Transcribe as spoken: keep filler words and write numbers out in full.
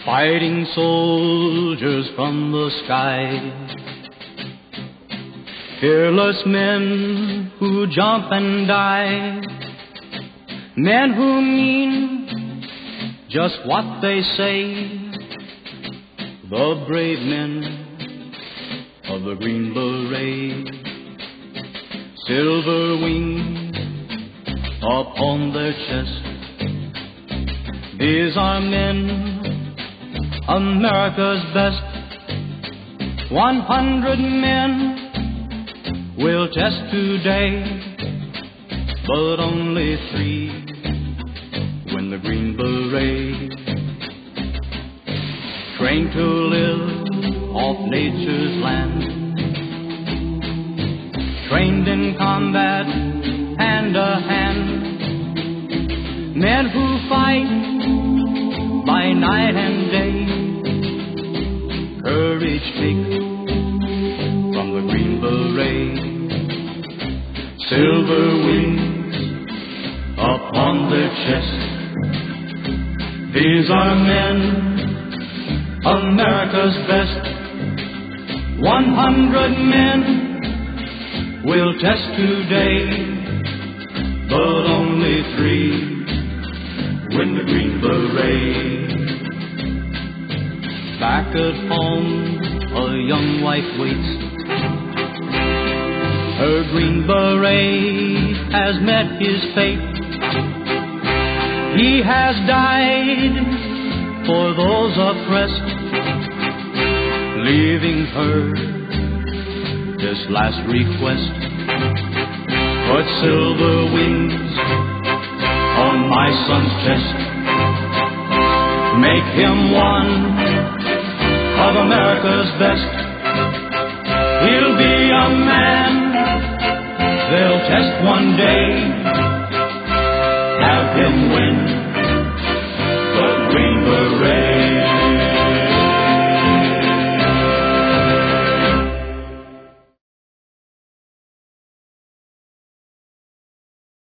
fighting soldiers from the sky, fearless men who jump and die, men who mean just what they say, the brave men of the Green Beret, silver wings upon their chest. These are men, America's best. One hundred men will test today, but only three win the Green Beret. Trained to live off nature's land, trained in combat hand to hand, men who fight by night and day, courage take from the Green Beret, silver wings upon their chest. These are men, America's best. One hundred men will test today, but only three win the Green Beret. Back at home, a young wife waits. Her Green Beret has met his fate. He has died for those oppressed, leaving her this last request. Put silver wings on my son's chest. Make him one of America's best. He'll be a man they'll test one day. Have him win